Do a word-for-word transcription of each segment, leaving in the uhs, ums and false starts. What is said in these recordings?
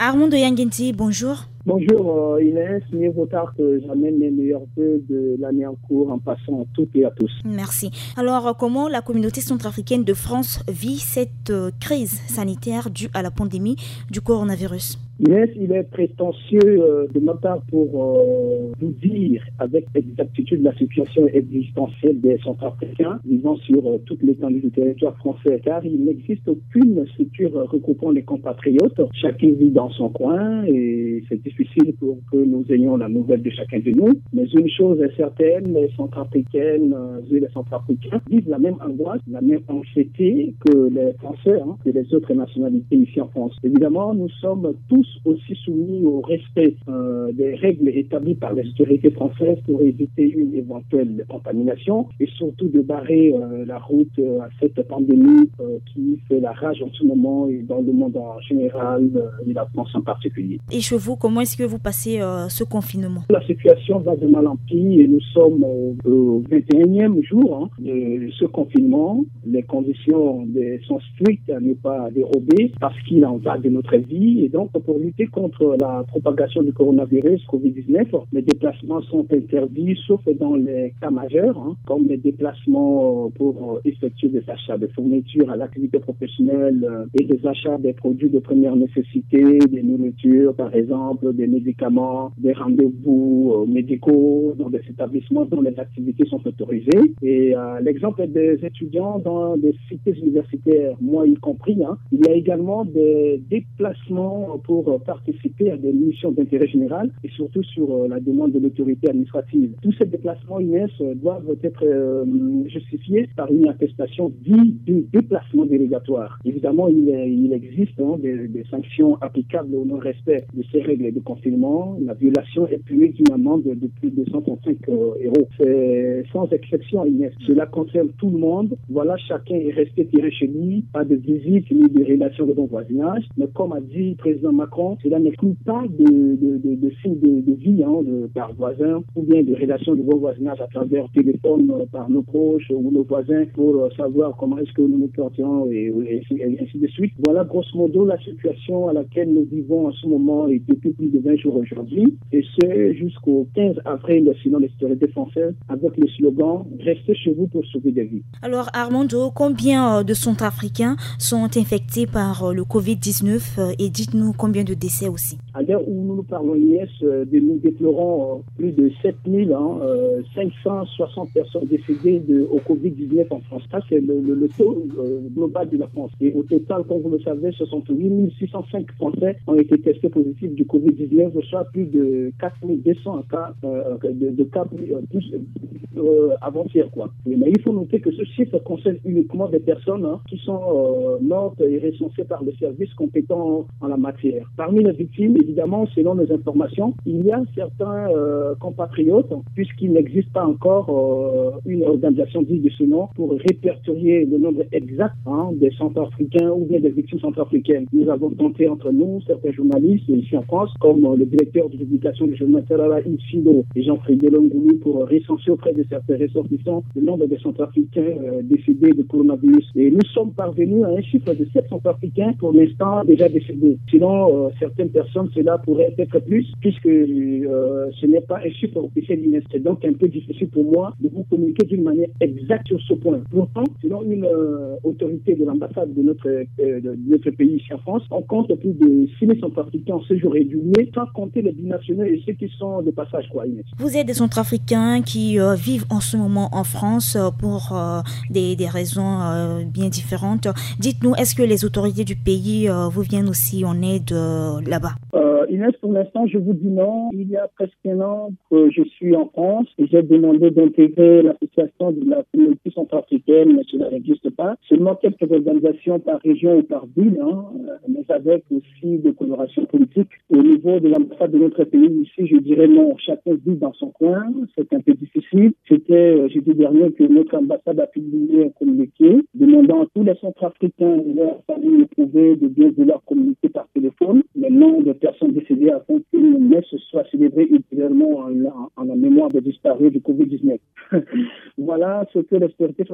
Armand de Yanguenti, bonjour. Bonjour euh, Inès, mieux vaut tard que jamais, mes meilleurs vœux de l'année en cours en passant à toutes et à tous. Merci. Alors, comment la communauté centrafricaine de France vit cette euh, crise sanitaire due à la pandémie du coronavirus? Inès, il est prétentieux euh, de ma part pour euh, vous dire avec exactitude la situation existentielle des Centrafricains vivant sur euh, toute l'étendue du territoire français, car il n'existe aucune structure euh, regroupant les compatriotes. Chacun vit dans son coin et c'est difficile pour que nous ayons la nouvelle de chacun de nous. Mais une chose est certaine, les Centrafricaines euh, et les Centrafricains vivent la même angoisse, la même anxiété que les Français, hein, que les autres nationalités ici en France. Évidemment, nous sommes tous aussi soumis au respect euh, des règles établies par les autorités françaises pour éviter une éventuelle contamination et surtout de barrer euh, la route euh, à cette pandémie euh, qui fait la rage en ce moment et dans le monde en général euh, et la France en particulier. Et chez vous, comment est-ce que vous passez euh, ce confinement? La situation va de mal en pis et nous sommes au, au vingt et unième jour hein, de ce confinement. Les conditions de, sont strictes à ne pas dérober parce qu'il en va de notre vie et donc pour lutter contre la propagation du coronavirus covid dix-neuf, les déplacements sont interdits sauf dans les cas majeurs, hein, comme les déplacements pour effectuer des achats de fournitures à l'activité professionnelle et des achats des produits de première nécessité, des nourritures par exemple, des médicaments, des rendez-vous médicaux dans des établissements dont les activités sont autorisées. Et euh, l'exemple des étudiants dans des cités universitaires, moi y compris, hein, il y a également des déplacements pour participer à des missions d'intérêt général et surtout sur euh, la demande de l'autorité administrative. Tous ces déplacements, Inès, euh, doivent être euh, justifiés par une attestation dite de déplacement délégatoire. Évidemment, il, est, il existe hein, des, des sanctions applicables au non-respect de ces règles de confinement. La violation est punie d'une amende de plus de cent trente-cinq euros. C'est sans exception, Inès. Cela concerne tout le monde. Voilà, chacun est resté tiré chez lui, pas de visite ni de relations de bon voisinage. Mais comme a dit le président Macron, cela n'exclut pas de, de, de, de signes de, de vie hein, de, par voisin ou bien de relations de bon voisinage à travers téléphone euh, par nos proches ou nos voisins pour euh, savoir comment est-ce que nous nous portons et, et, ainsi, et ainsi de suite. Voilà grosso modo la situation à laquelle nous vivons en ce moment et depuis plus de vingt jours aujourd'hui. Et c'est jusqu'au quinze avril selon les autorités françaises avec le slogan « Restez chez vous pour sauver des vies ». Alors Armando, combien de Centrafricains sont infectés par le covid dix-neuf et dites-nous combien de décès aussi? À l'heure où nous nous parlons, Inès, euh, nous déplorons euh, plus de sept mille cinq cent soixante personnes décédées de, au covid dix-neuf en France. Ça, c'est le, le, le taux euh, global de la France. Et au total, comme vous le savez, soixante-huit mille six cent cinq Français ont été testés positifs du covid dix-neuf, soit plus de quatre mille deux cents cas, euh, de, de cas plus, plus euh, avant-hier, quoi. Mais il faut noter que ce chiffre concerne uniquement des personnes hein, qui sont euh, mortes et recensées par le service compétent en la matière. Parmi les victimes, évidemment, selon nos informations, il y a certains euh, compatriotes, puisqu'il n'existe pas encore euh, une organisation digne de ce nom pour répertorier le nombre exact hein, des Centrafricains ou bien des victimes centrafricaines. Nous avons tenté entre nous, certains journalistes ici en France, comme euh, le directeur de publication du journal Terara Insido et Jean-Frédéric Delongoulou, pour recenser auprès de certains ressortissants le nombre des Centrafricains euh, décédés de coronavirus. Et nous sommes parvenus à un chiffre de sept Centrafricains pour l'instant déjà décédés. Sinon, euh, certaines personnes, cela pourrait être plus, puisque euh, ce n'est pas un chiffre officiel d'Inès. C'est donc un peu difficile pour moi de vous communiquer d'une manière exacte sur ce point. Pourtant, selon une euh, autorité de l'ambassade de notre, euh, de notre pays ici en France, on compte plus de six mille Centrafricains en séjour régulier, sans compter les binationaux et ceux qui sont de passage, quoi, Inès. Vous êtes des Centrafricains qui euh, vivent en ce moment en France euh, pour euh, des, des raisons euh, bien différentes. Dites-nous, est-ce que les autorités du pays euh, vous viennent aussi en aide euh, là-bas? Euh, Inès, pour l'instant, je vous dis non. Il y a presque un an que je suis en France et j'ai demandé d'intégrer l'association de la communauté centrafricaine, mais cela n'existe pas. Seulement quelques organisations par région ou par ville, hein, mais avec aussi des colorations politiques. Au niveau de l'ambassade de notre pays ici, je dirais non. Chacun vit dans son coin. C'est un peu difficile. C'était jeudi dernier que notre ambassade a publié un communiqué demandant à tous les Centrafricains et leurs familles éprouver de bien vouloir communiquer par téléphone le nom de personnes décédées afin qu'une messe soit célébrée ultérieurement en, en, en la mémoire des disparus du covid dix-neuf. Voilà ce que les autorités centrafricaines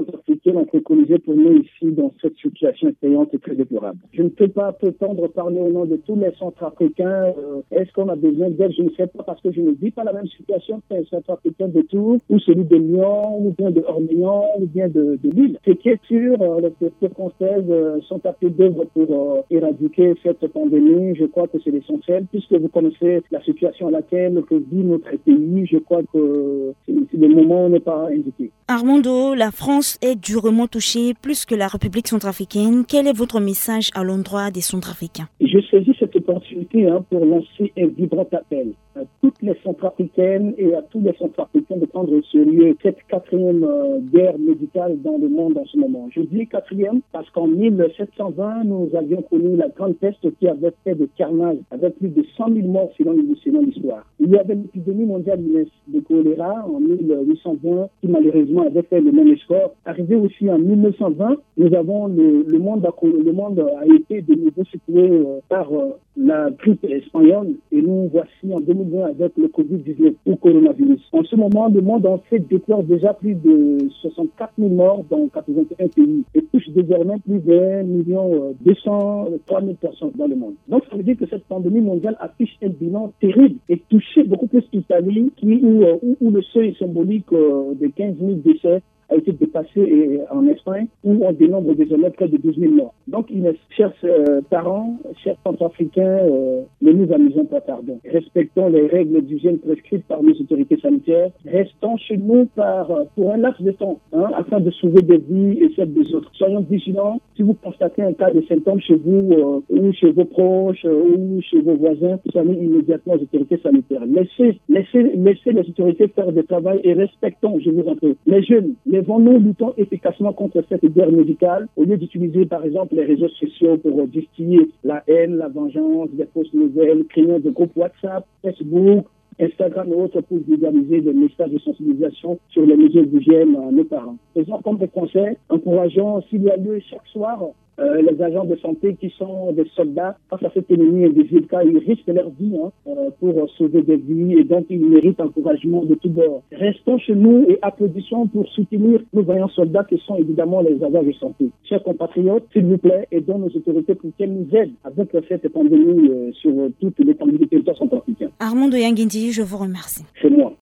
lesquelles ont préconisé pour nous ici dans cette situation effrayante et très déplorable. Je ne peux pas prétendre parler au nom de tous les Centrafricains. Euh, est-ce qu'on a besoin d'aide? Je ne sais pas, parce que je ne vis pas la même situation que les Centrafricains de Tours, ou celui de Lyon, ou bien de Orléans, ou bien de, de Lille. Ce qui est sûr, euh, les autorités françaises euh, sont à pied d'œuvre pour euh, éradiquer cette pandémie. Je crois que c'est l'essentiel, puisque vous connaissez la situation à laquelle que vit notre pays. Je crois que le moment n'est pas indiqué. Armando, la France est durement touchée plus que la République centrafricaine. Quel est votre message à l'endroit des Centrafricains? Je saisis cette opportunité hein, pour lancer un vibrant appel à toutes les Centrafricaines et à tous les Centrafricains de prendre au sérieux cette quatrième euh, guerre médicale dans le monde en ce moment. Je dis quatrième parce qu'en mille sept cent vingt, nous avions connu la grande peste qui avait fait de carnage, avec plus de cent mille morts selon, selon l'histoire. Il y avait l'épidémie mondiale de choléra en mille huit cent vingt qui malheureusement avait fait le même score. Arrivé aussi en mille neuf cent vingt, nous avons le, le, monde, a, le monde a été de nouveau secoué euh, par euh, la grippe espagnole et nous voici en deux mille vingt avec le covid dix-neuf ou coronavirus. En ce moment, le monde entier déplore déjà plus de soixante-quatre mille morts dans quatre-vingt-un pays et touche désormais plus d'un million deux cent trois mille personnes dans le monde. Donc ça veut dire que cette pandémie mondiale affiche un bilan terrible et touche beaucoup plus l'Italie qui, où, où, où le seuil symbolique de quinze mille décès a été dépassé en Espagne, où on dénombre désormais près de douze mille morts. Donc, chers euh, parents, chers Centrafricains, euh, ne nous amusons pas, pardon. Respectons les règles d'hygiène prescrites par nos autorités sanitaires. Restons chez nous par, pour un laps de temps, hein, afin de sauver des vies et celles des autres. Soyons vigilants. Si vous constatez un cas de symptômes chez vous, euh, ou chez vos proches, euh, ou chez vos voisins, vous allez immédiatement aux autorités sanitaires. Laissez, laissez, laissez les autorités faire le travail et respectons, je vous en prie, les jeunes, les nous luttons efficacement contre cette guerre médicale au lieu d'utiliser par exemple les réseaux sociaux pour distiller la haine, la vengeance, des fausses nouvelles, créer des groupes WhatsApp, Facebook, Instagram et autres pour vulgariser des messages de sensibilisation sur les mesures d'hygiène à nos parents. Faisons comme des conseils, encourageons s'il y a lieu chaque soir Euh, les agents de santé qui sont des soldats face à cette ennemi invisible, car ils risquent leur vie hein, euh, pour sauver des vies et donc ils méritent encouragement de tous bords. Restons chez nous et applaudissons pour soutenir nos vaillants soldats qui sont évidemment les agents de santé. Chers compatriotes, s'il vous plaît, aidons nos autorités pour qu'elles nous aident à vaincre cette pandémie euh, sur euh, toute l'étendue du territoire centrafricain. Armando Yanguindi, je vous remercie. C'est moi.